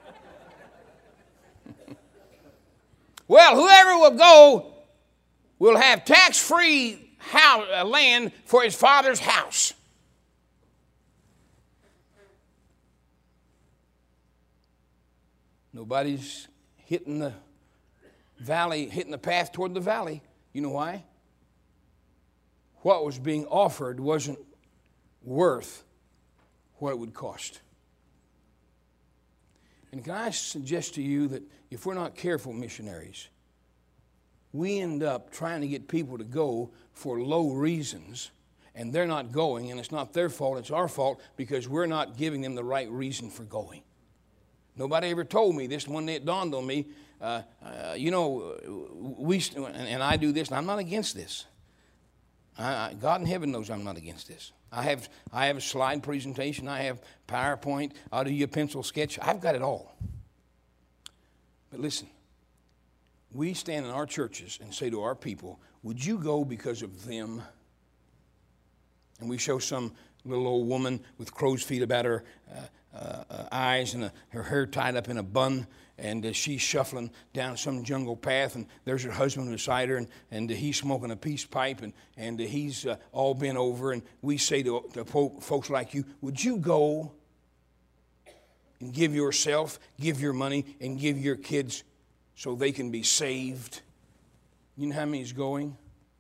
Well, whoever will go will have tax-free land for his father's house. Nobody's hitting the valley, hitting the path toward the valley. You know why? What was being offered wasn't worth what it would cost. And can I suggest to you that if we're not careful, missionaries, we end up trying to get people to go for low reasons, and they're not going, and it's not their fault, it's our fault, because we're not giving them the right reason for going. Nobody ever told me this. One day it dawned on me, and I do this, and I'm not against this. God in heaven knows I'm not against this. I have a slide presentation. I have PowerPoint. I'll do you a pencil sketch. I've got it all. But listen, we stand in our churches and say to our people, would you go because of them? And we show some little old woman with crow's feet about her eyes and her hair tied up in a bun, and she's shuffling down some jungle path, and there's her husband beside her, and he's smoking a peace pipe, and he's all bent over, and we say to folks like you, would you go and give yourself, give your money, and give your kids so they can be saved? You know how many is going?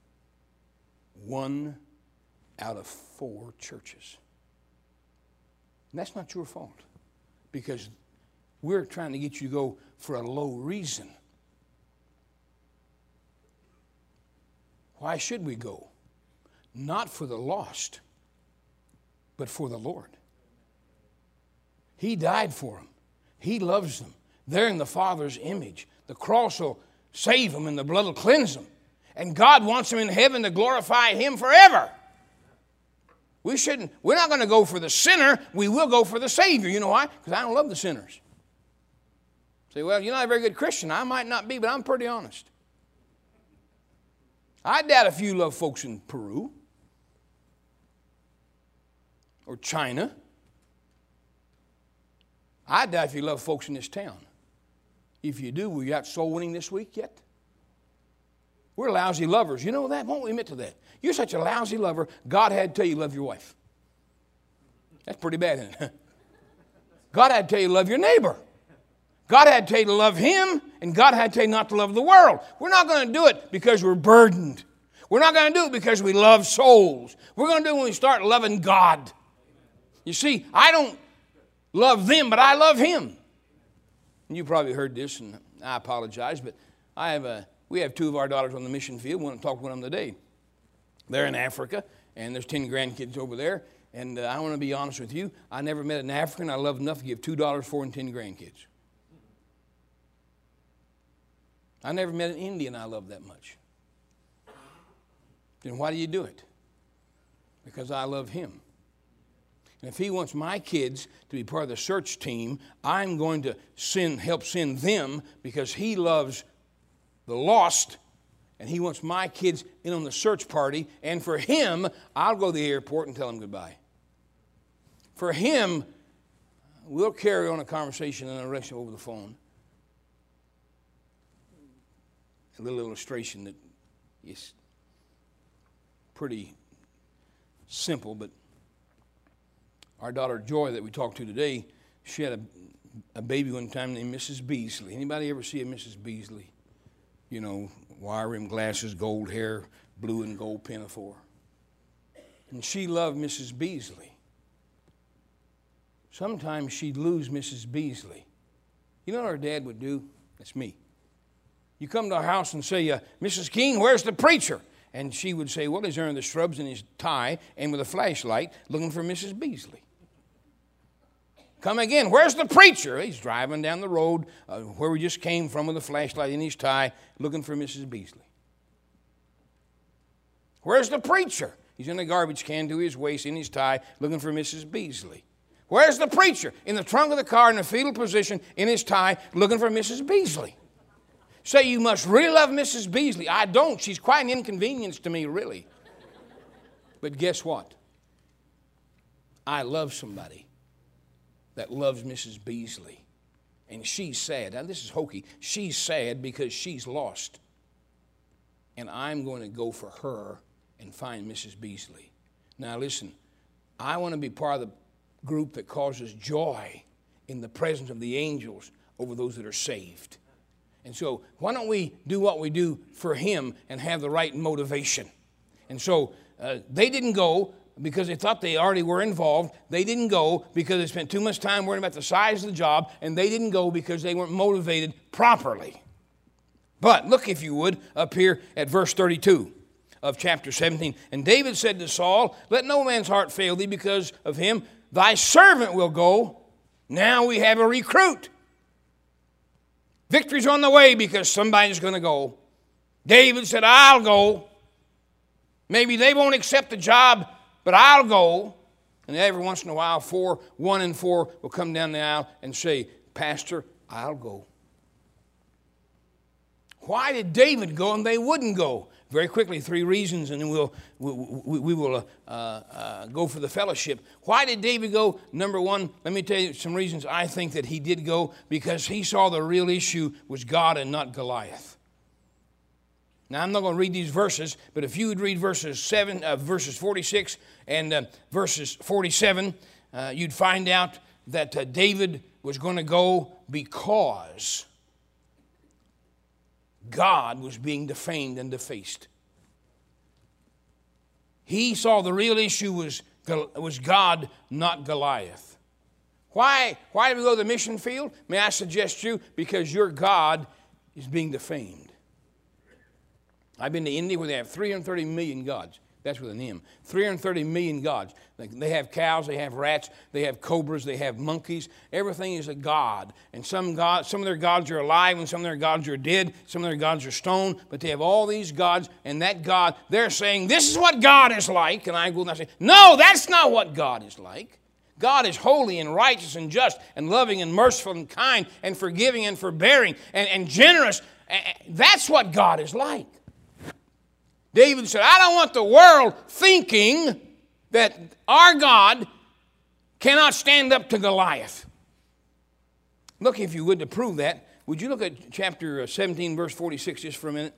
1 out of 4 churches. And that's not your fault, because we're trying to get you to go for a low reason. Why should we go? Not for the lost, but for the Lord. He died for them. He loves them. They're in the Father's image. The cross will save them and the blood will cleanse them. And God wants them in heaven to glorify Him forever. We're not going to go for the sinner. We will go for the Savior. You know why? Because I don't love the sinners. Say, well, you're not a very good Christian. I might not be, but I'm pretty honest. I doubt if you love folks in Peru or China. I doubt if you love folks in this town. If you do, were you out soul winning this week yet? We're lousy lovers. You know that? Won't we admit to that? You're such a lousy lover, God had to tell you love your wife. That's pretty bad, isn't it? God had to tell you love your neighbor. God had to tell you to love Him, and God had to tell you not to love the world. We're not going to do it because we're burdened. We're not going to do it because we love souls. We're going to do it when we start loving God. You see, I don't love them, but I love Him. And you probably heard this, and I apologize, but we have 2 of our daughters on the mission field. We want to talk with them today. They're in Africa, and there's 10 grandkids over there. And I want to be honest with you. I never met an African I loved enough to give $2 for and 10 grandkids. I never met an Indian I loved that much. Then why do you do it? Because I love Him. And if He wants my kids to be part of the search team, I'm going to help send them because He loves the lost, and He wants my kids in on the search party. And for Him, I'll go to the airport and tell them goodbye. For Him, we'll carry on a conversation and a direction over the phone. A little illustration that is pretty simple, but our daughter Joy that we talked to today, she had a baby one time named Mrs. Beasley. Anybody ever see a Mrs. Beasley? You know, wire rim glasses, gold hair, blue and gold pinafore. And she loved Mrs. Beasley. Sometimes she'd lose Mrs. Beasley. You know what her dad would do? That's me. You come to our house and say, Mrs. King, where's the preacher? And she would say, well, he's under the shrubs in his tie and with a flashlight looking for Mrs. Beasley. Come again, where's the preacher? He's driving down the road where we just came from with a flashlight in his tie looking for Mrs. Beasley. Where's the preacher? He's in a garbage can to his waist in his tie looking for Mrs. Beasley. Where's the preacher? In the trunk of the car in a fetal position in his tie looking for Mrs. Beasley. Say, you must really love Mrs. Beasley. I don't. She's quite an inconvenience to me, really. But guess what? I love somebody that loves Mrs. Beasley. And she's sad. Now, this is hokey. She's sad because she's lost. And I'm going to go for her and find Mrs. Beasley. Now, listen, I want to be part of the group that causes joy in the presence of the angels over those that are saved. And so why don't we do what we do for him and have the right motivation? And so they didn't go because they thought they already were involved. They didn't go because they spent too much time worrying about the size of the job. And they didn't go because they weren't motivated properly. But look, if you would, up here at verse 32 of chapter 17. And David said to Saul, let no man's heart fail thee because of him. Thy servant will go. Now we have a recruit. Victory's on the way because somebody's going to go. David said, I'll go. Maybe they won't accept the job, but I'll go. And every once in a while, 1 and 4 will come down the aisle and say, Pastor, I'll go. Why did David go and they wouldn't go? Very quickly, 3 reasons, and then we will go for the fellowship. Why did David go? Number 1, let me tell you some reasons I think that he did go, because he saw the real issue was God and not Goliath. Now, I'm not going to read these verses, but if you would read verses 46 and verses 47, you'd find out that David was going to go because God was being defamed and defaced. He saw the real issue was God, not Goliath. Why did we go to the mission field? May I suggest you? Because your God is being defamed. I've been to India where they have 330 million gods. That's with an M. 330 million gods. They have cows, they have rats, they have cobras, they have monkeys. Everything is a god. And some of their gods are alive, and some of their gods are dead. Some of their gods are stone. But they have all these gods, and that God, they're saying, this is what God is like. And I go and I say, no, that's not what God is like. God is holy and righteous and just and loving and merciful and kind and forgiving and forbearing and generous. That's what God is like. David said, I don't want the world thinking that our God cannot stand up to Goliath. Look, if you would, to prove that, would you look at chapter 17, verse 46 just for a minute?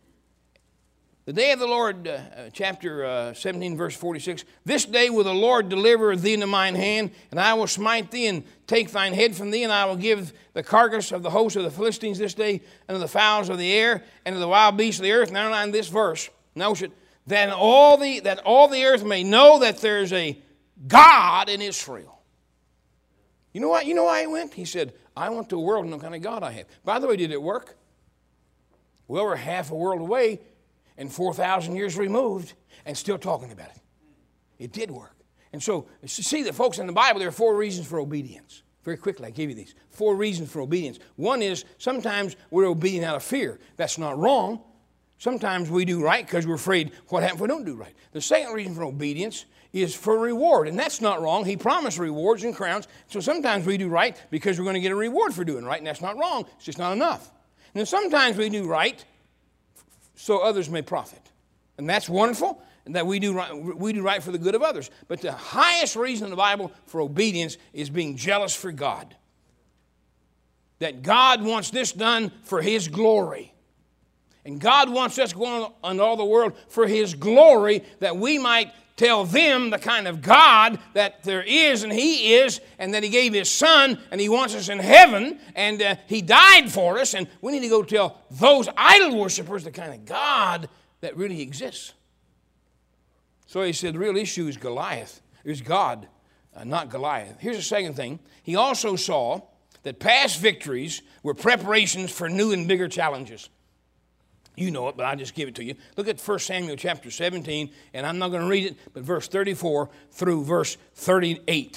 The day of the Lord, chapter 17, verse 46, this day will the Lord deliver thee into mine hand, and I will smite thee and take thine head from thee, and I will give the carcass of the host of the Philistines this day unto the fowls of the air and to the wild beasts of the earth. Now, in this verse, notice it, that all the earth may know that there's a God in Israel. You know what? You know why he went? He said, I want the world to know what kind of God I have. By the way, did it work? Well, we're half a world away and 4,000 years removed and still talking about it. It did work. And so, see that, folks, in the Bible, there are 4 reasons for obedience. Very quickly, I give you these. 4 reasons for obedience. One is sometimes we're obedient out of fear. That's not wrong. Sometimes we do right because we're afraid what happens if we don't do right. The second reason for obedience is for reward, and that's not wrong. He promised rewards and crowns. So sometimes we do right because we're going to get a reward for doing right, and that's not wrong. It's just not enough. And then sometimes we do right so others may profit. And that's wonderful, and that we do right for the good of others. But the highest reason in the Bible for obedience is being jealous for God. That God wants this done for His glory. And God wants us going on all the world for His glory, that we might tell them the kind of God that there is and He is, and that He gave His Son, and He wants us in heaven, and He died for us, and we need to go tell those idol worshipers the kind of God that really exists. So he said the real issue is Goliath. Is God, not Goliath. Here's the second thing. He also saw that past victories were preparations for new and bigger challenges. You know it, but I'll just give it to you. Look at 1 Samuel chapter 17, and I'm not going to read it, but verse 34 through verse 38.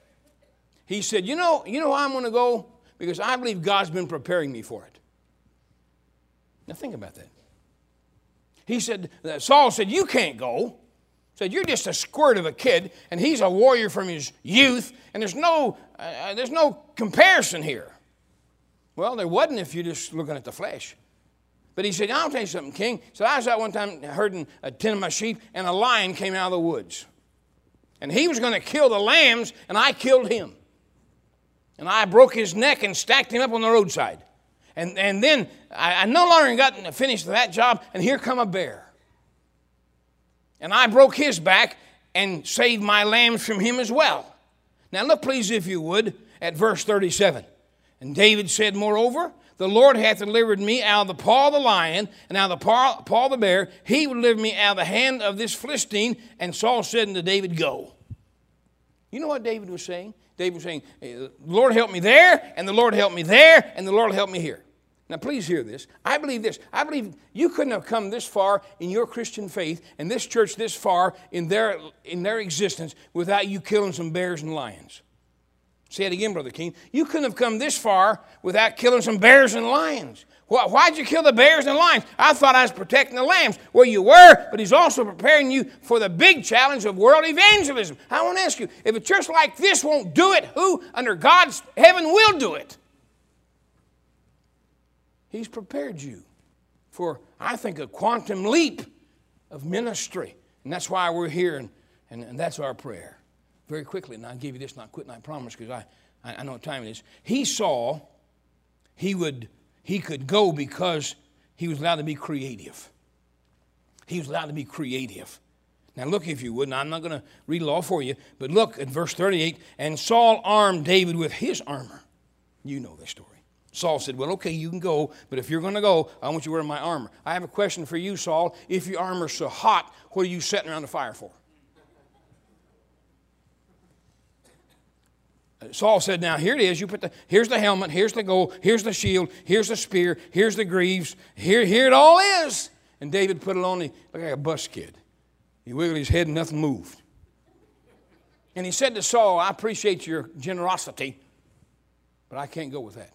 He said, you know why I'm going to go? Because I believe God's been preparing me for it. Now think about that. He said, Saul said, you can't go. He said, you're just a squirt of a kid, and he's a warrior from his youth, and there's no comparison here. Well, there wasn't if you're just looking at the flesh. But he said, I'll tell you something, King. So I was out one time herding 10 of my sheep, and a lion came out of the woods. And he was going to kill the lambs, and I killed him. And I broke his neck and stacked him up on the roadside. And then I no longer got finished that job, and here come a bear. And I broke his back and saved my lambs from him as well. Now look, please, if you would, at verse 37. And David said, moreover, the Lord hath delivered me out of the paw of the lion and out of the paw of the bear. He will deliver me out of the hand of this Philistine. And Saul said unto David, go. You know what David was saying? David was saying, the Lord help me there, and the Lord help me there, and the Lord help me here. Now, please hear this. I believe this. I believe you couldn't have come this far in your Christian faith and this church this far in their existence without you killing some bears and lions. Say it again, Brother King. You couldn't have come this far without killing some bears and lions. Why'd you kill the bears and lions? I thought I was protecting the lambs. Well, you were, but he's also preparing you for the big challenge of world evangelism. I want to ask you, if a church like this won't do it, who under God's heaven will do it? He's prepared you for, I think, a quantum leap of ministry. And that's why we're here, and that's our prayer. Very quickly, and I'll give you this, not quit, and I promise, because I know what time it is. He saw he could go because he was allowed to be creative. He was allowed to be creative. Now look, if you would, and I'm not going to read it all for you, but look at verse 38. And Saul armed David with his armor. You know this story. Saul said, well, okay, you can go, but if you're going to go, I want you to wear my armor. I have a question for you, Saul. If your armor's so hot, what are you sitting around the fire for? Saul said, now here it is. Here's the helmet, here's the gold, here's the shield, here's the spear, here's the greaves. Here it all is. And David put it on, looked like a bus kid. He wiggled his head and nothing moved. And he said to Saul, I appreciate your generosity, but I can't go with that.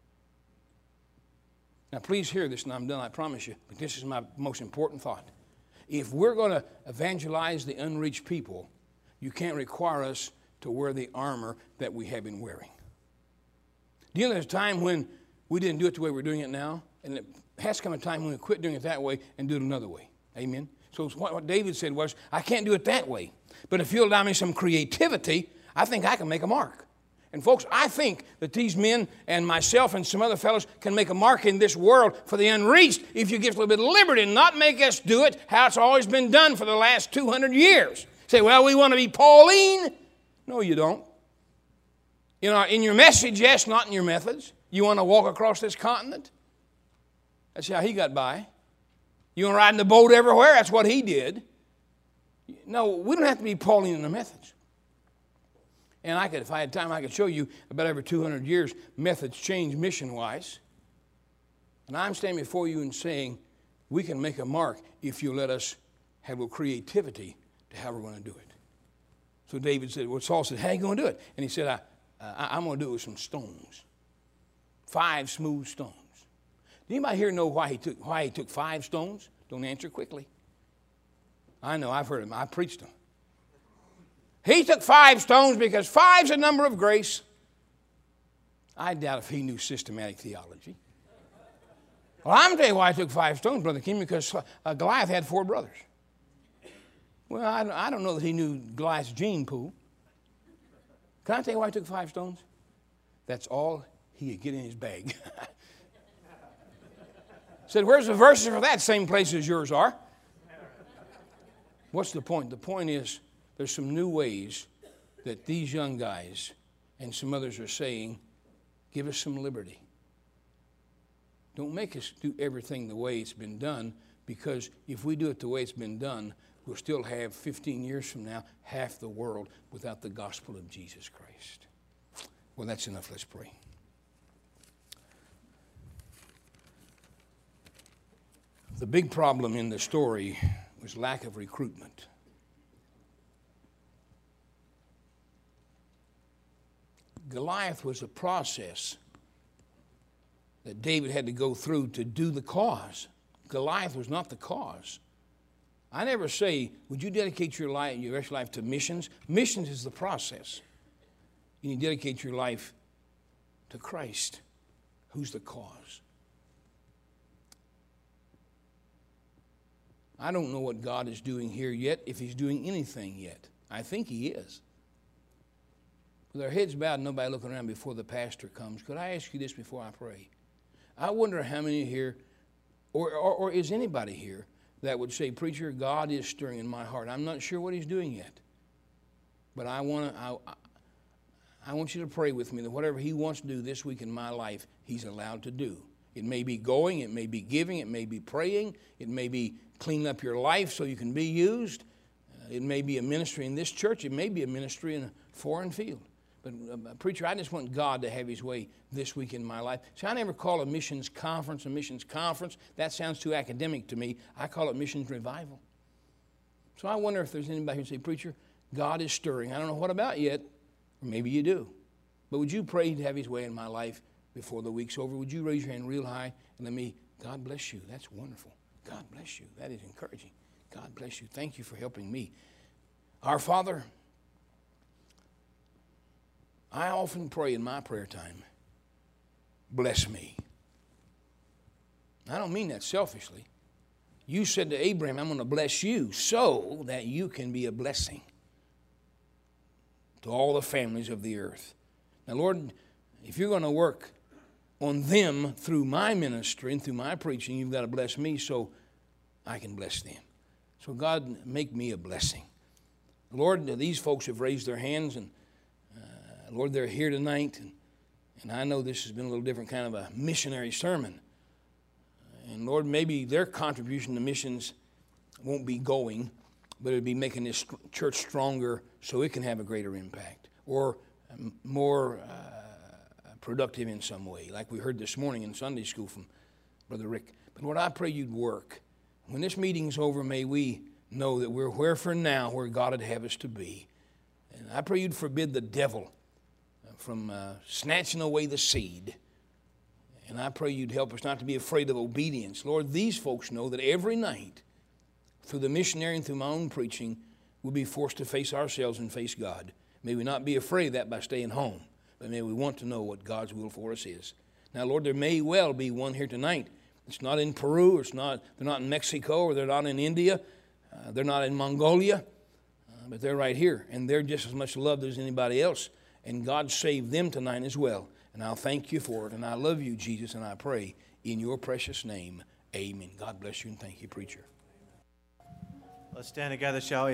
Now please hear this, and I'm done, I promise you, but this is my most important thought. If we're going to evangelize the unreached people, you can't require us to wear the armor that we have been wearing. Do you know there's a time when we didn't do it the way we're doing it now? And it has come a time when we quit doing it that way and do it another way. Amen? So what David said was, I can't do it that way. But if you'll allow me some creativity, I think I can make a mark. And folks, I think that these men and myself and some other fellows can make a mark in this world for the unreached if you give us a little bit of liberty and not make us do it how it's always been done for the last 200 years. Say, well, we want to be Pauline. No, you don't. You know, in your message, yes, not in your methods. You want to walk across this continent? That's how he got by. You want to ride in the boat everywhere? That's what he did. No, we don't have to be Pauline in the methods. And if I had time, I could show you about every 200 years, methods change mission-wise. And I'm standing before you and saying, we can make a mark if you let us have a little creativity to how we're going to do it. So David said, well, Saul said, how are you going to do it? And he said, I'm going to do it with some stones. 5 smooth stones. Does anybody here know why he took 5 stones? Don't answer quickly. I know, I've heard them. I preached them. He took 5 stones because 5's a number of grace. I doubt if he knew systematic theology. Well, I'm going to tell you why I took 5 stones, Brother King, because Goliath had 4 brothers. Well, I don't know that he knew Goliath's gene pool. Can I tell you why I took 5 stones? That's all he could get in his bag. Said, where's the verses for that? Same place as yours are. What's the point? The point is there's some new ways that these young guys and some others are saying, give us some liberty. Don't make us do everything the way it's been done, because if we do it the way it's been done, we'll still have 15 years from now half the world without the gospel of Jesus Christ. Well, that's enough. Let's pray. The big problem in the story was lack of recruitment. Goliath was a process that David had to go through to do the cause. Goliath was not the cause. I never say, would you dedicate your rest of your life to missions? Missions is the process. You need to dedicate your life to Christ, who's the cause. I don't know what God is doing here yet, if he's doing anything yet. I think he is. With our heads bowed and nobody looking around before the pastor comes, could I ask you this before I pray? I wonder how many here, or is anybody here, that would say, preacher, God is stirring in my heart. I'm not sure what he's doing yet. But I want you to pray with me that whatever he wants to do this week in my life, he's allowed to do. It may be going, it may be giving, it may be praying, it may be cleaning up your life so you can be used. It may be a ministry in this church, it may be a ministry in a foreign field. But preacher, I just want God to have his way this week in my life. See, I never call a missions conference a missions conference. That sounds too academic to me. I call it missions revival. So I wonder if there's anybody who would say, preacher, God is stirring. I don't know what about yet, or maybe you do. But would you pray to have his way in my life before the week's over? Would you raise your hand real high and let me, God bless you. That's wonderful. God bless you. That is encouraging. God bless you. Thank you for helping me. Our Father, I often pray in my prayer time, bless me. I don't mean that selfishly. You said to Abraham, I'm going to bless you so that you can be a blessing to all the families of the earth. Now, Lord, if you're going to work on them through my ministry and through my preaching, you've got to bless me so I can bless them. So, God, make me a blessing. Lord, these folks have raised their hands, and Lord, they're here tonight, and I know this has been a little different kind of a missionary sermon. And Lord, maybe their contribution to missions won't be going, but it'll be making this church stronger so it can have a greater impact or more productive in some way, like we heard this morning in Sunday school from Brother Rick. But Lord, I pray you'd work. When this meeting's over, may we know that we're where for now, where God would have us to be. And I pray you'd forbid the devil from snatching away the seed. And I pray you'd help us not to be afraid of obedience. Lord, these folks know that every night, through the missionary and through my own preaching, we'll be forced to face ourselves and face God. May we not be afraid of that by staying home, but may we want to know what God's will for us is. Now, Lord, there may well be one here tonight. It's not in Peru, they're not in Mexico, or they're not in India, they're not in Mongolia, but they're right here, and they're just as much loved as anybody else. And God saved them tonight as well. And I'll thank you for it. And I love you, Jesus, and I pray in your precious name. Amen. God bless you and thank you, preacher. Let's stand together, shall we?